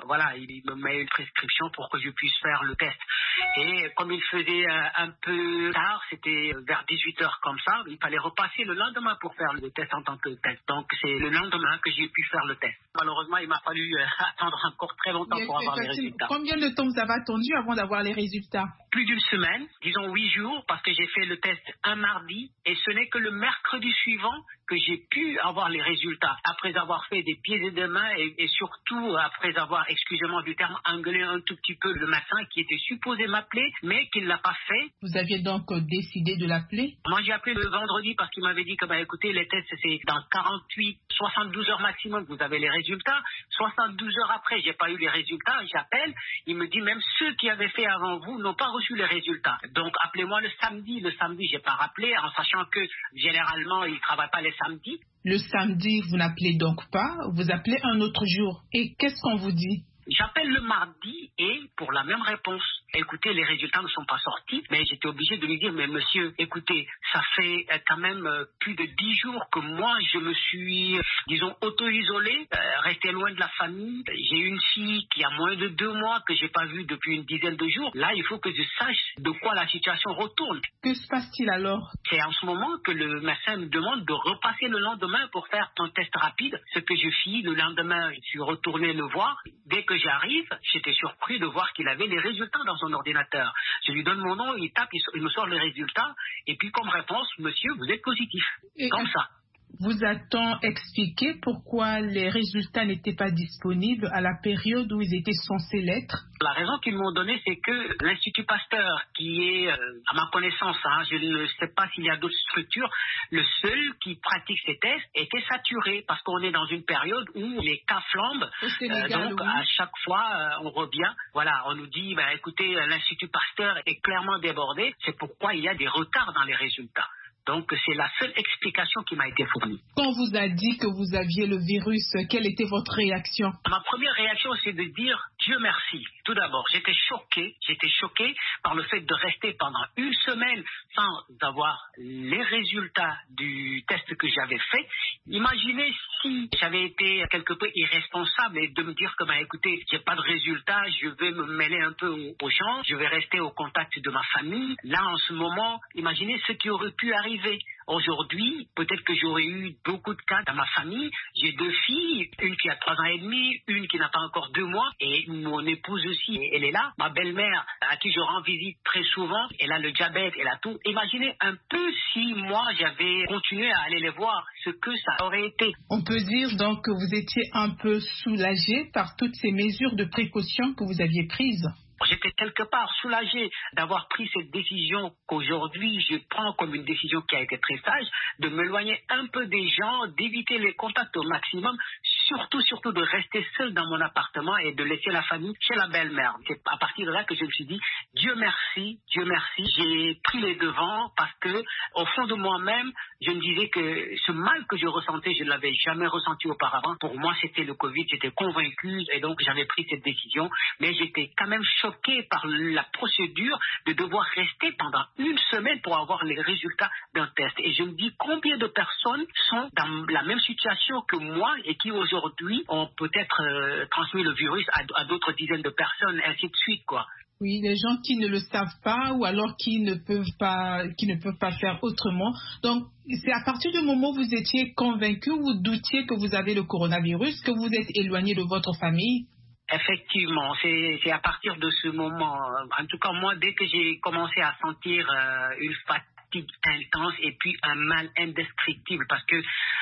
voilà, il me met une prescription pour que je puisse faire le test. Et comme il faisait un peu tard, c'était vers 18h comme ça, il fallait repasser le lendemain pour faire le test en tant que test. Donc c'est le lendemain que j'ai pu faire le test. Malheureusement, il m'a fallu attendre encore très longtemps pour avoir les résultats. Combien de temps vous avez attendu avant d'avoir les résultats? Plus d'une semaine, disons 8 jours, parce que j'ai fait le test un mardi et ce n'est que le mercredi suivant que j'ai pu avoir les résultats. Après avoir fait des pieds et des mains et surtout après avoir, excusez-moi du terme, engueulé un tout petit peu le médecin qui était supposé m'appeler, mais qui ne l'a pas fait. Vous aviez donc décidé de l'appeler? Moi, j'ai appelé le vendredi parce qu'il m'avait dit que, écoutez, les tests, c'est dans 48, 72 heures maximum, vous avez les résultats. 72 heures après, j'ai pas eu les résultats. J'appelle, il me dit même ceux qui avaient fait avant vous n'ont pas reçu les résultats. Donc, appelez-moi le samedi. Le samedi, j'ai pas rappelé, en sachant que généralement, ils travaillent pas les samedis. Le samedi, vous n'appelez donc pas, vous appelez un autre jour. Et qu'est-ce qu'on vous dit? J'appelle le mardi et pour la même réponse. Écoutez, les résultats ne sont pas sortis, mais j'étais obligé de lui dire, mais monsieur, écoutez, ça fait quand même plus de 10 jours que moi, je me suis, disons, auto-isolé, resté loin de la famille. J'ai une fille qui a moins de 2 mois que j'ai pas vue depuis une dizaine de jours. Là, il faut que je sache de quoi la situation retourne. Que se passe-t-il alors? C'est en ce moment que le médecin me demande de repasser le lendemain pour faire un test rapide. Ce que je fis le lendemain, je suis retourné le voir. Dès que j'arrive, j'étais surpris de voir qu'il avait les résultats dans son ordinateur. Je lui donne mon nom, il tape, il me sort les résultats, et puis comme réponse, monsieur, vous êtes positif. Comme ça. Vous a-t-on expliqué pourquoi les résultats n'étaient pas disponibles à la période où ils étaient censés l'être? La raison qu'ils m'ont donnée, c'est que l'Institut Pasteur, qui est, à ma connaissance, je ne sais pas s'il y a d'autres structures, le seul qui pratique ces tests était saturé, parce qu'on est dans une période où les cas flambent. Au Sénégal, donc, oui. à chaque fois, on revient. Voilà, on nous dit, écoutez, l'Institut Pasteur est clairement débordé. C'est pourquoi il y a des retards dans les résultats. Donc, c'est la seule explication qui m'a été fournie. Quand on vous a dit que vous aviez le virus, quelle était votre réaction? Ma première réaction, c'est de dire Dieu merci. Tout d'abord, j'étais choqué par le fait de rester pendant une semaine sans avoir les résultats du test que j'avais fait. Imaginez si j'avais été quelque peu irresponsable et de me dire que, écoutez, j'ai pas de résultats, je vais me mêler un peu aux gens, je vais rester au contact de ma famille. Là, en ce moment, imaginez ce qui aurait pu arriver. Aujourd'hui, peut-être que j'aurais eu beaucoup de cas dans ma famille. J'ai 2 filles, une qui a 3 ans et demi, une qui n'a pas encore 2 mois, et mon épouse aussi, elle est là. Ma belle-mère, à qui je rends visite très souvent, elle a le diabète, elle a tout. Imaginez un peu si moi, j'avais continué à aller les voir, ce que ça aurait été. On peut dire donc que vous étiez un peu soulagé par toutes ces mesures de précaution que vous aviez prises. J'étais quelque part soulagé d'avoir pris cette décision qu'aujourd'hui je prends comme une décision qui a été très sage, de m'éloigner un peu des gens, d'éviter les contacts au maximum, surtout de rester seul dans mon appartement et de laisser la famille chez la belle-mère. C'est à partir de là que je me suis dit, Dieu merci, j'ai pris les devants parce que au fond de moi-même, je me disais que ce mal que je ressentais, je ne l'avais jamais ressenti auparavant. Pour moi, c'était le Covid, j'étais convaincu et donc j'avais pris cette décision, mais j'étais quand même choqué par la procédure de devoir rester pendant une semaine pour avoir les résultats d'un test. Et je me dis combien de personnes sont dans la même situation que moi et qui aujourd'hui ont peut-être transmis le virus à d'autres dizaines de personnes, ainsi de suite, quoi. Oui, les gens qui ne le savent pas ou alors qui ne peuvent pas faire autrement. Donc, c'est à partir du moment où vous étiez convaincu, vous doutiez que vous avez le coronavirus, que vous êtes éloigné de votre famille? Effectivement, c'est à partir de ce moment. En tout cas, moi, dès que j'ai commencé à sentir une fatigue intense et puis un mal indescriptible, parce que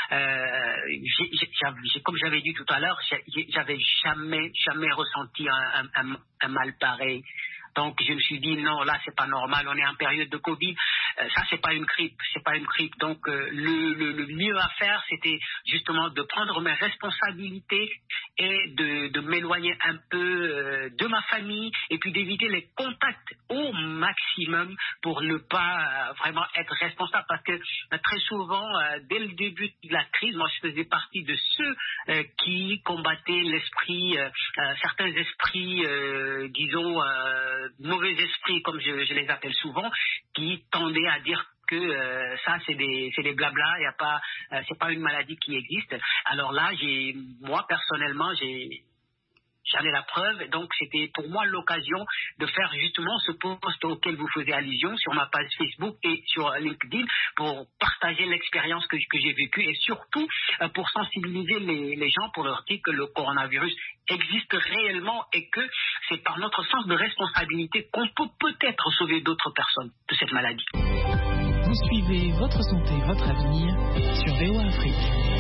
comme j'avais dit tout à l'heure, j'avais jamais ressenti un mal pareil. Donc je me suis dit non, là c'est pas normal, on est en période de Covid, ça c'est pas une grippe. Donc le mieux à faire, c'était justement de prendre mes responsabilités et de m'éloigner un peu de ma famille et puis d'éviter les contacts au maximum pour ne pas vraiment être responsable, parce que très souvent dès le début de la crise, moi je faisais partie de ceux qui combattaient l'esprit, certains esprits, disons mauvais esprits, comme je les appelle souvent, qui tendaient à dire que ça c'est des blabla, il y a pas, c'est pas une maladie qui existe. Alors là, moi personnellement, J'en ai la preuve. Donc, c'était pour moi l'occasion de faire justement ce post auquel vous faisiez allusion sur ma page Facebook et sur LinkedIn pour partager l'expérience que j'ai vécue et surtout pour sensibiliser les gens pour leur dire que le coronavirus existe réellement et que c'est par notre sens de responsabilité qu'on peut peut-être sauver d'autres personnes de cette maladie. Vous suivez Votre Santé, Votre Avenir sur VOA Afrique.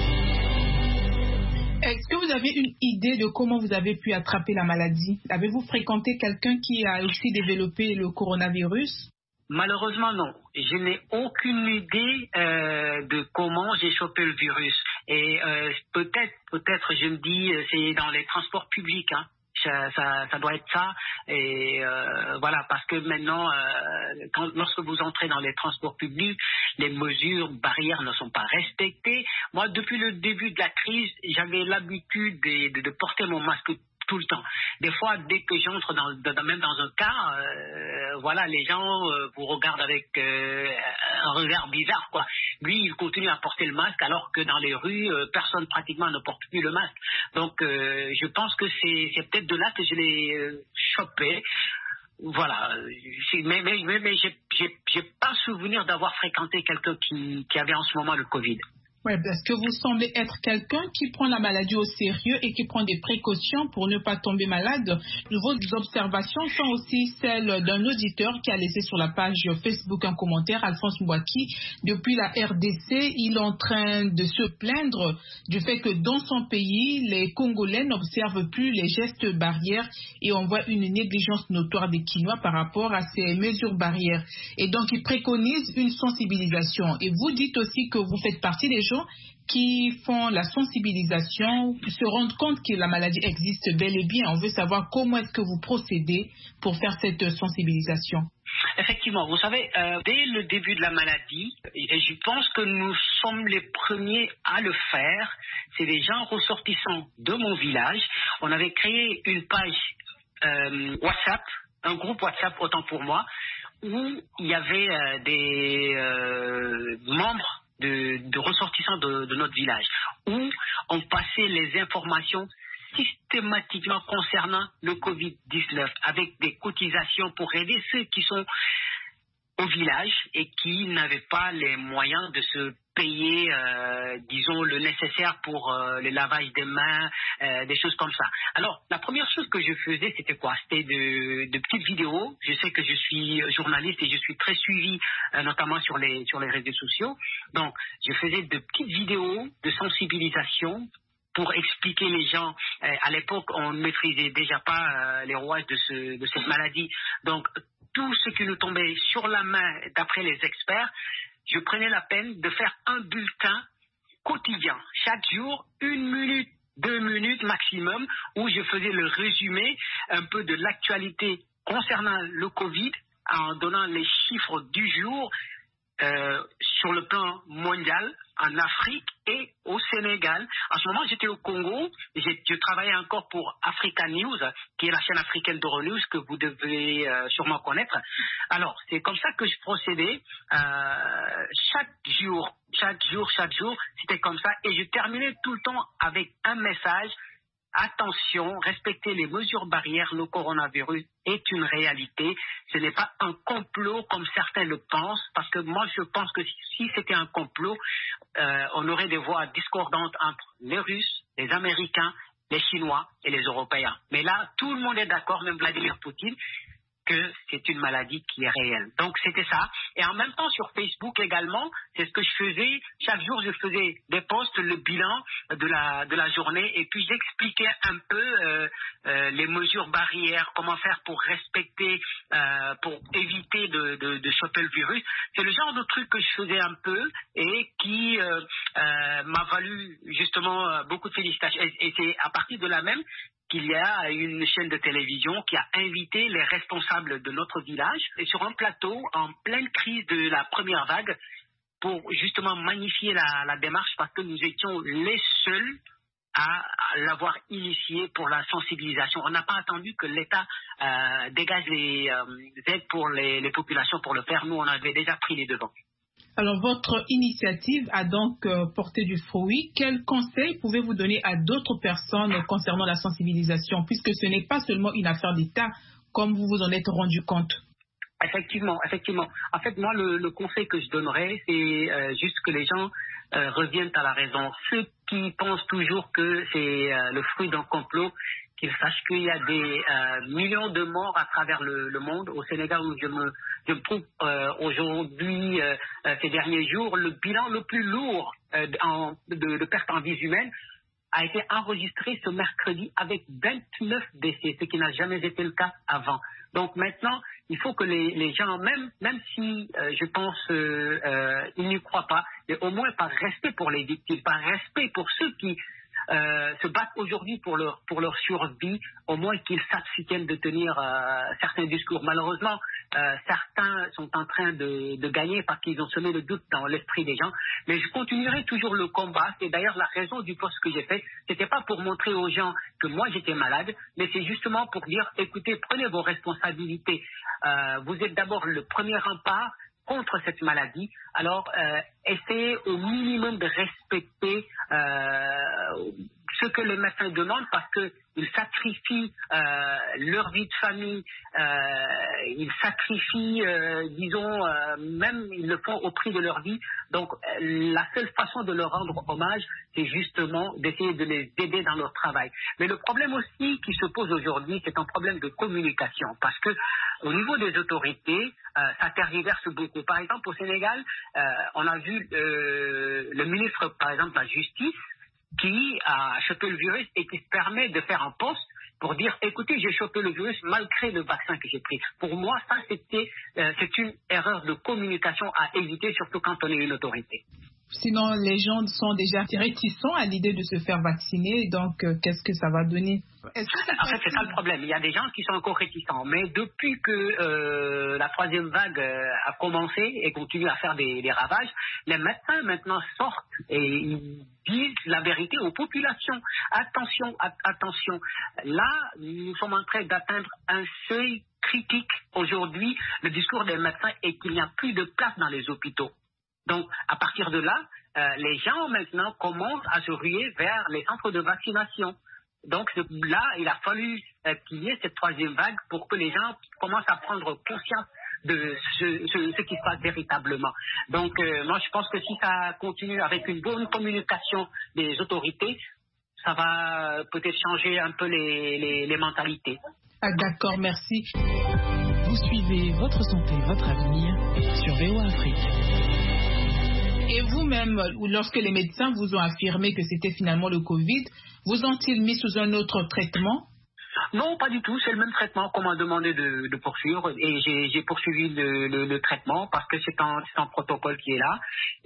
Est-ce que vous avez une idée de comment vous avez pu attraper la maladie? Avez-vous fréquenté quelqu'un qui a aussi développé le coronavirus? Malheureusement, non. Je n'ai aucune idée de comment j'ai chopé le virus. Et peut-être, je me dis, c'est dans les transports publics, hein. Ça doit être ça. Et voilà, parce que maintenant, lorsque vous entrez dans les transports publics, les mesures barrières ne sont pas respectées. Moi, depuis le début de la crise, j'avais l'habitude de porter mon masque tout le temps. Des fois, dès que j'entre même dans un car, voilà, les gens vous regardent avec un regard bizarre, quoi. Lui, il continue à porter le masque alors que dans les rues, personne pratiquement ne porte plus le masque. Donc, je pense que c'est peut-être de là que je l'ai chopé. Voilà, mais j'ai pas souvenir d'avoir fréquenté quelqu'un qui avait en ce moment le Covid. Oui, parce que vous semblez être quelqu'un qui prend la maladie au sérieux et qui prend des précautions pour ne pas tomber malade. Vos observations sont aussi celles d'un auditeur qui a laissé sur la page Facebook un commentaire, Alphonse Mbouaki. Depuis la RDC, il est en train de se plaindre du fait que dans son pays, les Congolais n'observent plus les gestes barrières et on voit une négligence notoire des Kinois par rapport à ces mesures barrières. Et donc, il préconise une sensibilisation. Et vous dites aussi que vous faites partie des gens qui font la sensibilisation, se rendent compte que la maladie existe bel et bien. On veut savoir comment est-ce que vous procédez pour faire cette sensibilisation. Effectivement, vous savez, dès le début de la maladie, et je pense que nous sommes les premiers à le faire, c'est des gens ressortissants de mon village. On avait créé une page WhatsApp, un groupe WhatsApp autant pour moi, où il y avait des membres de ressortissants de notre village, où on passait les informations systématiquement concernant le Covid-19 avec des cotisations pour aider ceux qui sont au village et qui n'avaient pas les moyens de se payer, disons, le nécessaire pour le lavage des mains, des choses comme ça. Alors, la première chose que je faisais, c'était quoi? C'était de petites vidéos. Je sais que je suis journaliste et je suis très suivi, notamment sur les réseaux sociaux. Donc, je faisais de petites vidéos de sensibilisation pour expliquer les gens. À l'époque, on ne maîtrisait déjà pas les rouages de cette maladie. Donc, tout ce qui nous tombait sur la main, d'après les experts, je prenais la peine de faire un bulletin quotidien, chaque jour, 1 minute, 2 minutes maximum, où je faisais le résumé un peu de l'actualité concernant le Covid, en donnant les chiffres du jour sur le plan mondial, en Afrique et au Sénégal. En ce moment, j'étais au Congo, je travaillais encore pour Africa News, qui est la chaîne africaine d'Euronews que vous devez sûrement connaître. Alors, c'est comme ça que je procédais chaque jour, c'était comme ça, et je terminais tout le temps avec un message. Attention, respectez les mesures barrières, le coronavirus est une réalité. Ce n'est pas un complot comme certains le pensent, parce que moi je pense que si c'était un complot, on aurait des voix discordantes entre les Russes, les Américains, les Chinois et les Européens. Mais là, tout le monde est d'accord, même Vladimir Poutine, que c'est une maladie qui est réelle. Donc c'était ça. Et en même temps sur Facebook également, c'est ce que je faisais. Chaque jour je faisais des posts, le bilan de la journée, et puis j'expliquais un peu les mesures barrières, comment faire pour respecter, pour éviter de choper le virus. C'est le genre de truc que je faisais un peu et qui m'a valu justement beaucoup de félicitations. Et c'est à partir de là même qu'il y a une chaîne de télévision qui a invité les responsables de notre village et sur un plateau en pleine crise de la première vague pour justement magnifier la démarche, parce que nous étions les seuls à l'avoir initié pour la sensibilisation. On n'a pas attendu que l'État dégage les aides pour les populations pour le faire. Nous, on avait déjà pris les devants. Alors, votre initiative a donc porté du fruit. Quels conseils pouvez-vous donner à d'autres personnes concernant la sensibilisation, puisque ce n'est pas seulement une affaire d'État, comme vous vous en êtes rendu compte? Effectivement. En fait, moi, le conseil que je donnerais, c'est juste que les gens reviennent à la raison. Ceux qui pensent toujours que c'est le fruit d'un complot, qu'ils sachent qu'il y a des millions de morts à travers le monde. Au Sénégal, où je me trouve aujourd'hui, ces derniers jours, le bilan le plus lourd de pertes en vies humaines a été enregistré ce mercredi avec 29 décès, ce qui n'a jamais été le cas avant. Donc maintenant, il faut que les gens, même si je pense ils n'y croient pas, mais au moins par respect pour les victimes, par respect pour ceux qui se battent aujourd'hui pour leur survie, au moins qu'ils s'abstiennent de tenir certains discours. Malheureusement, certains sont en train de gagner parce qu'ils ont semé le doute dans l'esprit des gens, mais je continuerai toujours le combat. C'est d'ailleurs la raison du poste que j'ai fait. C'était pas pour montrer aux gens que moi j'étais malade, mais c'est justement pour dire, écoutez, prenez vos responsabilités. Vous êtes d'abord le premier rempart contre cette maladie. Alors, essayez au minimum de respecter ce que les médecins demandent, parce qu'ils sacrifient leur vie de famille, ils sacrifient, même ils le font au prix de leur vie. Donc, la seule façon de leur rendre hommage, c'est justement d'essayer de les aider dans leur travail. Mais le problème aussi qui se pose aujourd'hui, c'est un problème de communication, parce que au niveau des autorités, ça tergiverse beaucoup. Par exemple, au Sénégal, on a vu le ministre, par exemple, de la Justice, qui a chopé le virus et qui se permet de faire un post pour dire, écoutez, j'ai chopé le virus malgré le vaccin que j'ai pris. Pour moi, ça, c'est une erreur de communication à éviter, surtout quand on est une autorité. Sinon, les gens sont déjà réticents à l'idée de se faire vacciner, donc qu'est-ce que ça va donner? En fait, c'est ça le problème. Il y a des gens qui sont encore réticents, mais depuis que la troisième vague a commencé et continue à faire des ravages, les médecins maintenant sortent et ils disent la vérité aux populations. Attention. Là, nous sommes en train d'atteindre un seuil critique. Aujourd'hui, le discours des médecins est qu'il n'y a plus de place dans les hôpitaux. Donc, à partir de là, les gens maintenant commencent à se ruer vers les centres de vaccination. Donc là, il a fallu qu'il y ait cette troisième vague pour que les gens commencent à prendre conscience de ce qui se passe véritablement. Donc, moi, je pense que si ça continue avec une bonne communication des autorités, ça va peut-être changer un peu les mentalités. Ah, d'accord, merci. Vous suivez Votre Santé, Votre Avenir sur VOA Afrique. Et vous-même, lorsque les médecins vous ont affirmé que c'était finalement le Covid, vous ont-ils mis sous un autre traitement? Non, pas du tout. C'est le même traitement qu'on m'a demandé de poursuivre. Et j'ai poursuivi le traitement parce que c'est un protocole qui est là.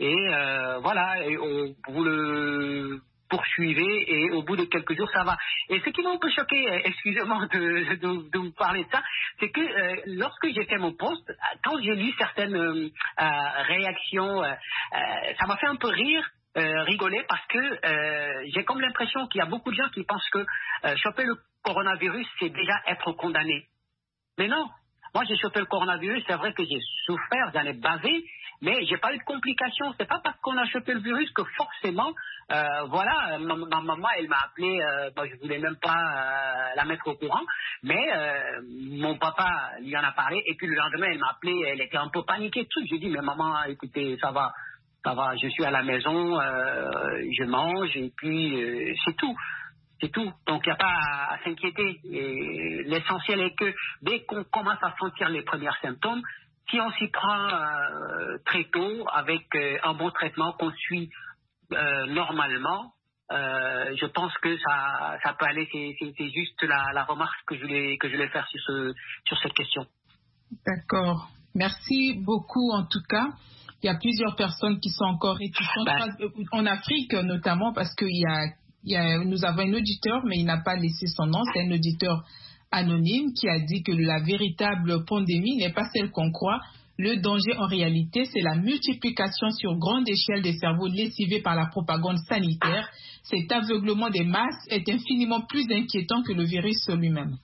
Et voilà, et vous le poursuivez et au bout de quelques jours, ça va. Et ce qui m'a un peu choqué, excusez-moi de vous parler de ça, c'est que lorsque j'ai fait mon post, quand j'ai lu certaines réactions, ça m'a fait un peu rire. Rigoler parce que j'ai comme l'impression qu'il y a beaucoup de gens qui pensent que choper le coronavirus, c'est déjà être condamné. Mais non, moi j'ai chopé le coronavirus, c'est vrai que j'ai souffert, j'en ai bavé, mais j'ai pas eu de complications. C'est pas parce qu'on a chopé le virus que forcément, voilà, ma maman, elle m'a appelé, je voulais même pas la mettre au courant, mais mon papa lui en a parlé, et puis le lendemain, elle m'a appelé, elle était un peu paniquée, tout. J'ai dit, mais maman, écoutez, ça va, je suis à la maison, je mange, et puis c'est tout. C'est tout. Donc, il n'y a pas à s'inquiéter. Et l'essentiel est que dès qu'on commence à sentir les premiers symptômes, si on s'y prend très tôt, avec un bon traitement qu'on suit normalement, je pense que ça peut aller. C'est juste la remarque que je voulais faire sur cette question. D'accord. Merci beaucoup en tout cas. Il y a plusieurs personnes qui sont encore réticentes, en Afrique notamment, parce qu'il nous avons un auditeur, mais il n'a pas laissé son nom. C'est un auditeur anonyme qui a dit que la véritable pandémie n'est pas celle qu'on croit. Le danger, en réalité, c'est la multiplication sur grande échelle des cerveaux lessivés par la propagande sanitaire. Cet aveuglement des masses est infiniment plus inquiétant que le virus lui-même.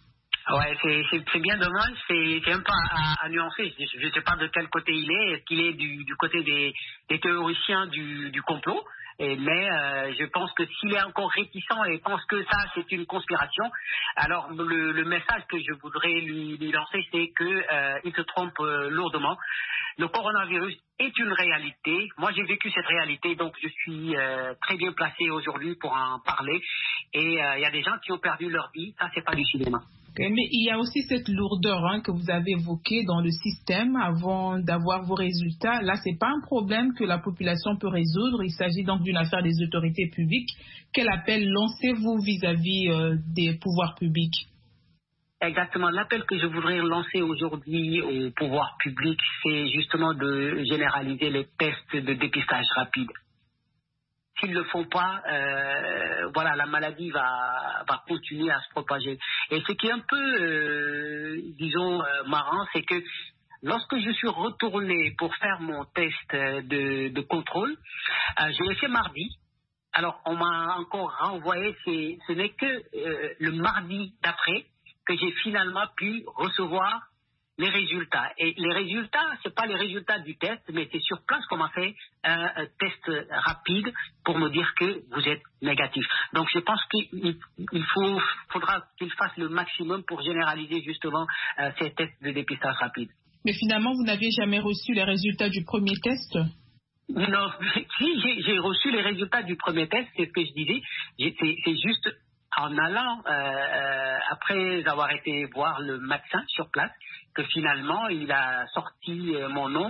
Ouais, c'est bien dommage, c'est un peu à nuancer. Je ne sais pas de quel côté il est. Est-ce qu'il est du côté des théoriciens du complot? Mais je pense que s'il est encore réticent et pense que ça c'est une conspiration, alors le message que je voudrais lui lancer, c'est que il se trompe lourdement. Le coronavirus est une réalité. Moi, j'ai vécu cette réalité, donc je suis très bien placé aujourd'hui pour en parler. Et il y a des gens qui ont perdu leur vie. Ça, c'est pas du cinéma. Okay, mais il y a aussi cette lourdeur que vous avez évoquée dans le système avant d'avoir vos résultats. Là, c'est pas un problème que la population peut résoudre. Il s'agit donc d'une affaire des autorités publiques. Quel appel lancez-vous vis-à-vis des pouvoirs publics? Exactement. L'appel que je voudrais lancer aujourd'hui au pouvoir public, c'est justement de généraliser les tests de dépistage rapide. S'ils ne le font pas, voilà, la maladie va continuer à se propager. Et ce qui est un peu, disons, marrant, c'est que lorsque je suis retourné pour faire mon test de contrôle, je l'ai fait mardi. Alors, on m'a encore renvoyé, ce n'est que le mardi d'après que j'ai finalement pu recevoir les résultats. Et les résultats, c'est pas les résultats du test, mais c'est sur place qu'on m'a fait un test rapide pour me dire que vous êtes négatif. Donc je pense qu'il faudra qu'il fasse le maximum pour généraliser justement ces tests de dépistage rapide. Mais finalement, vous n'aviez jamais reçu les résultats du premier test? Non, si j'ai reçu les résultats du premier test, c'est ce que je disais. C'est juste en allant, après avoir été voir le médecin sur place, que finalement, il a sorti mon nom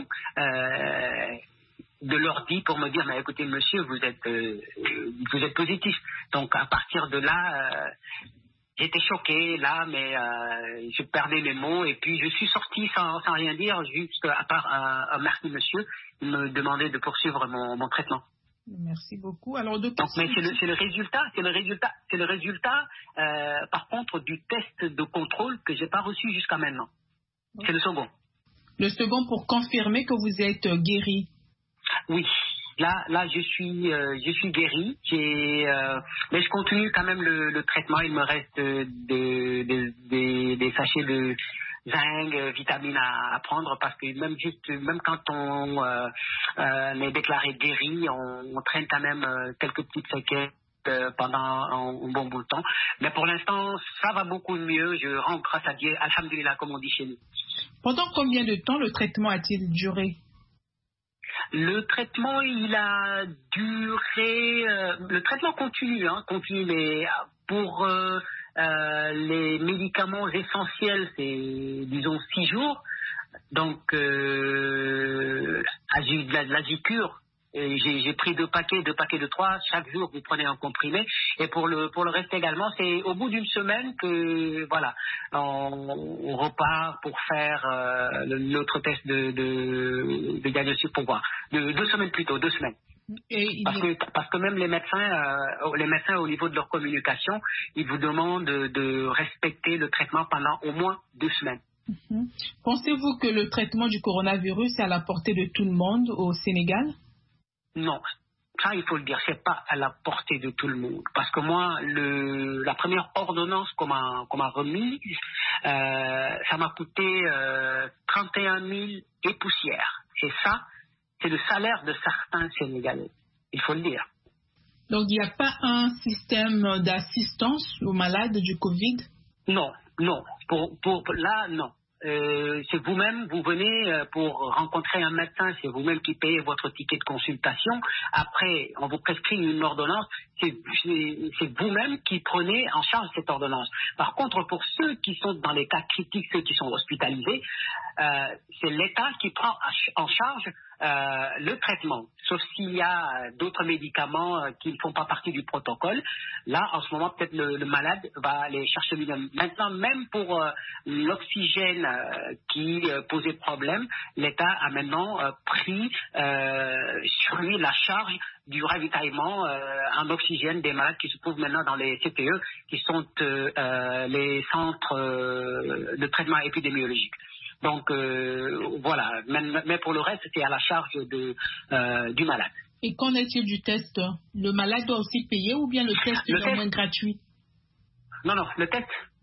de l'ordi pour me dire, mais écoutez, monsieur, vous êtes positif. Donc, à partir de là, j'étais choqué, là, mais je perdais mes mots. Et puis, je suis sorti sans rien dire, juste à part un merci, monsieur, il me demandait de poursuivre mon traitement. Merci beaucoup. Alors, donc, mais c'est le résultat, par contre, du test de contrôle que j'ai pas reçu jusqu'à maintenant. C'est le second. Le second pour confirmer que vous êtes guéri. Oui. Là, je suis guéri. Mais je continue quand même le traitement. Il me reste des sachets de zinc, vitamines à prendre, parce que même quand on est déclaré guéri, on traîne quand même quelques petites séquelles pendant un bon bout de temps. Mais pour l'instant, ça va beaucoup mieux. Je rends grâce à Dieu, alhamdulillah, comme on dit chez nous. Pendant combien de temps le traitement a-t-il duré? Le traitement, il a duré... le traitement continue, mais pour les médicaments essentiels, c'est, disons, 6 jours. Donc, l'Azicur, j'ai pris 2 paquets de 3. Chaque jour, vous prenez un comprimé. Et pour le reste également, c'est au bout d'une semaine que, voilà, on repart pour faire l'autre test de diagnostic pour voir. 2 semaines plutôt, 2 semaines. Parce que même les médecins au niveau de leur communication, ils vous demandent de respecter le traitement pendant au moins 2 semaines. Pensez-vous que le traitement du coronavirus est à la portée de tout le monde au Sénégal? Non, ça il faut le dire, c'est pas à la portée de tout le monde. Parce que moi, la première ordonnance qu'on m'a remise, ça m'a coûté 31 000 et poussière. C'est ça, c'est le salaire de certains Sénégalais, il faut le dire. Donc il n'y a pas un système d'assistance aux malades du Covid? Non. Là, non. C'est vous-même, vous venez pour rencontrer un médecin, c'est vous-même qui payez votre ticket de consultation. Après, on vous prescrit une ordonnance, c'est vous-même qui prenez en charge cette ordonnance. Par contre, pour ceux qui sont dans les cas critiques, ceux qui sont hospitalisés, c'est l'État qui prend en charge le traitement, sauf s'il y a d'autres médicaments qui ne font pas partie du protocole. Là, en ce moment, peut-être le malade va aller chercher lui-même. Maintenant, même pour l'oxygène qui posait problème, l'État a maintenant pris sur lui la charge du ravitaillement en oxygène des malades qui se trouvent maintenant dans les CTE, qui sont les centres de traitement épidémiologique. Donc voilà, mais pour le reste, c'est à la charge du malade. Et qu'en est-il du test? Le malade doit aussi payer ou bien le test est vraiment gratuit? Non, le test,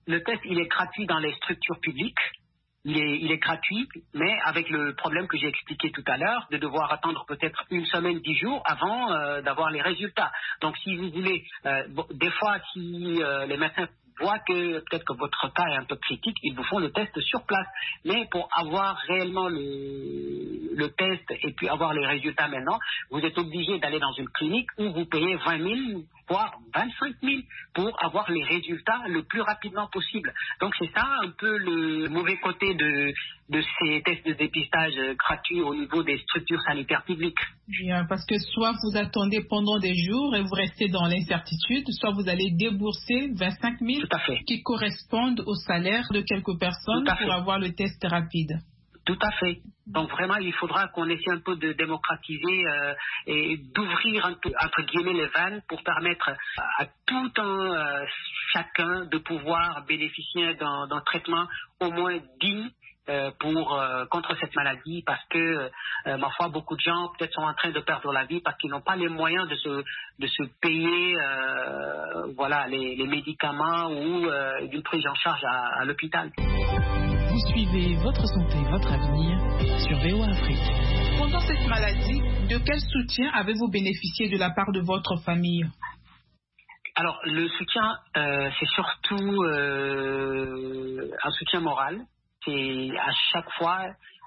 Le test, il est gratuit dans les structures publiques. Il est gratuit, mais avec le problème que j'ai expliqué tout à l'heure, de devoir attendre peut-être 1 semaine, 10 jours avant d'avoir les résultats. Donc, si vous voulez, des fois, si les médecins voient que peut-être que votre cas est un peu critique, ils vous font le test sur place. Mais pour avoir réellement le test et puis avoir les résultats maintenant, vous êtes obligé d'aller dans une clinique où vous payez 20 000, voire 25 000 pour avoir les résultats le plus rapidement possible. Donc c'est ça un peu le mauvais côté de ces tests de dépistage gratuits au niveau des structures sanitaires publiques. Bien, parce que soit vous attendez pendant des jours et vous restez dans l'incertitude, soit vous allez débourser 25 000 qui correspondent au salaire de quelques personnes pour avoir le test rapide. Tout à fait. Donc vraiment, il faudra qu'on essaie un peu de démocratiser et d'ouvrir un peu, entre guillemets, les vannes pour permettre à tout un chacun de pouvoir bénéficier d'un traitement au moins digne contre cette maladie, parce que ma foi, beaucoup de gens peut-être sont en train de perdre la vie parce qu'ils n'ont pas les moyens de se payer les médicaments ou d'une prise en charge à l'hôpital. Vous suivez Votre Santé, Votre Avenir sur VOA Afrique. Pendant cette maladie, de quel soutien avez-vous bénéficié de la part de votre famille? Alors, le soutien, c'est surtout un soutien moral. C'est à chaque fois,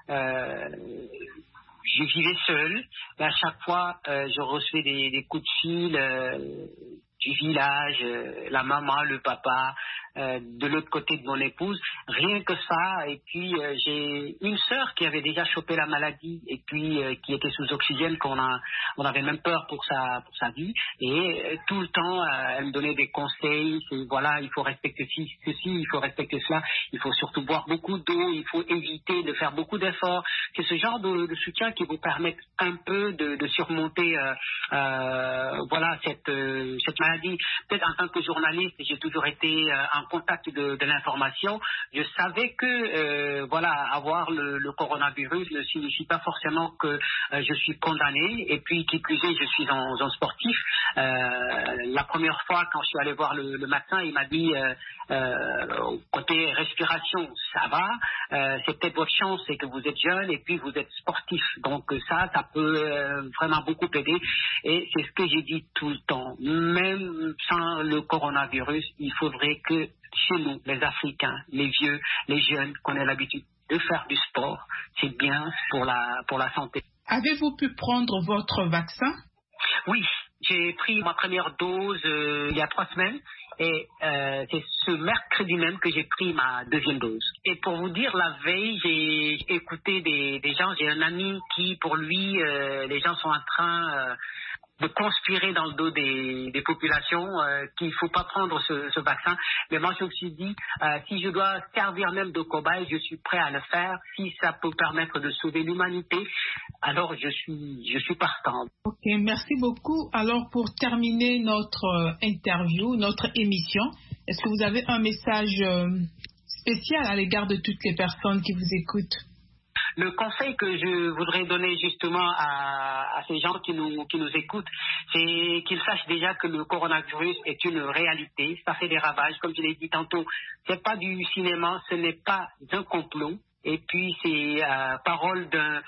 je vivais seul, mais à chaque fois, je recevais des coups de fil du village, la maman, le papa, de l'autre côté de mon épouse, rien que ça. Et puis j'ai une sœur qui avait déjà chopé la maladie et puis qui était sous oxygène, on avait même peur pour sa vie. Et tout le temps, elle me donnait des conseils. Voilà, il faut respecter ceci, il faut respecter cela. Il faut surtout boire beaucoup d'eau. Il faut éviter de faire beaucoup d'efforts. C'est ce genre de soutien qui vous permet un peu de surmonter cette maladie. Peut-être en tant que journaliste, j'ai toujours été en contact de l'information. Je savais que avoir le coronavirus ne signifie pas forcément que je suis condamné. Et puis, qui plus est, je suis un sportif. La première fois, quand je suis allé voir le médecin, il m'a dit côté respiration, ça va. C'est peut-être votre chance, c'est que vous êtes jeune et puis vous êtes sportif. Donc ça peut vraiment beaucoup aider. Et c'est ce que j'ai dit tout le temps. Même sans le coronavirus, il faudrait que chez nous, les Africains, les vieux, les jeunes, qu'on ait l'habitude de faire du sport. C'est bien pour la santé. Avez-vous pu prendre votre vaccin? Oui, j'ai pris ma première dose il y a 3 semaines. Et c'est ce mercredi même que j'ai pris ma 2e dose. Et pour vous dire, la veille, j'ai écouté des gens. J'ai un ami qui, pour lui, les gens sont en train de conspirer dans le dos des populations qu'il ne faut pas prendre ce vaccin. Mais moi, je me suis dit, si je dois servir même de cobaye, je suis prêt à le faire. Si ça peut permettre de sauver l'humanité, alors je suis partant. Ok, merci beaucoup. Alors, pour terminer notre interview, notre émission, est-ce que vous avez un message spécial à l'égard de toutes les personnes qui vous écoutent? Le conseil que je voudrais donner justement à ces gens qui nous écoutent, c'est qu'ils sachent déjà que le coronavirus est une réalité. Ça fait des ravages, comme je l'ai dit tantôt. C'est pas du cinéma, ce n'est pas un complot. Et puis, c'est parole d'un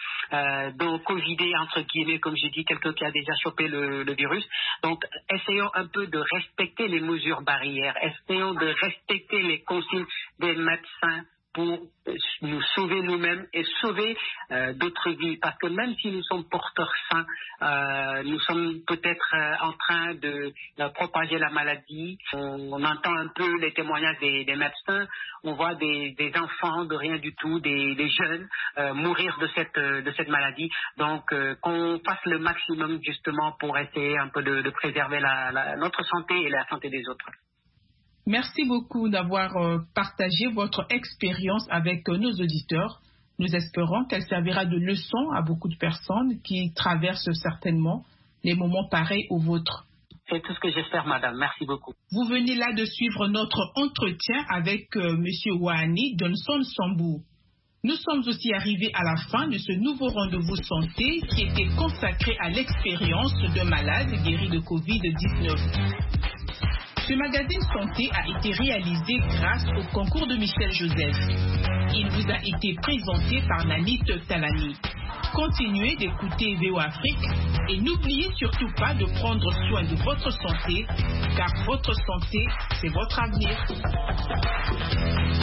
Covidé, entre guillemets, comme je dis, quelqu'un qui a déjà chopé le virus. Donc, essayons un peu de respecter les mesures barrières. Essayons de respecter les consignes des médecins pour nous sauver nous-mêmes et sauver d'autres vies. Parce que même si nous sommes porteurs sains, nous sommes peut-être en train de propager la maladie. On entend un peu les témoignages des médecins. On voit des enfants de rien du tout, des jeunes mourir de cette maladie. Donc, qu'on fasse le maximum justement pour essayer un peu de préserver notre santé et la santé des autres. Merci beaucoup d'avoir partagé votre expérience avec nos auditeurs. Nous espérons qu'elle servira de leçon à beaucoup de personnes qui traversent certainement les moments pareils aux vôtres. C'est tout ce que j'espère, madame. Merci beaucoup. Vous venez là de suivre notre entretien avec M. Wahani Johnson Sambou. Nous sommes aussi arrivés à la fin de ce nouveau rendez-vous santé qui était consacré à l'expérience d'un malade guéri de Covid-19. Ce magazine santé a été réalisé grâce au concours de Michel Joseph. Il vous a été présenté par Nanit Talani. Continuez d'écouter VOA Afrique et n'oubliez surtout pas de prendre soin de votre santé, car votre santé, c'est votre avenir.